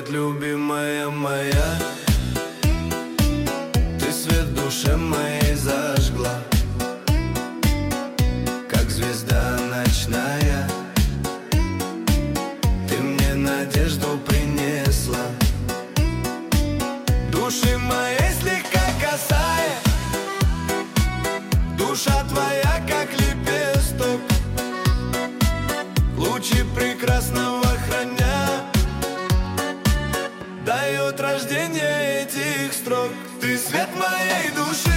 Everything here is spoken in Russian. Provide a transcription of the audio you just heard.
свет, любимая моя. Ты свет в душе моей зажгла, как звезда ночная. Ты мне надежду принесла, души моей слегка касая. Душа твоя, как лепесток, лучи прекрасного храня, дает рождение этих строк. Ты свет моей души.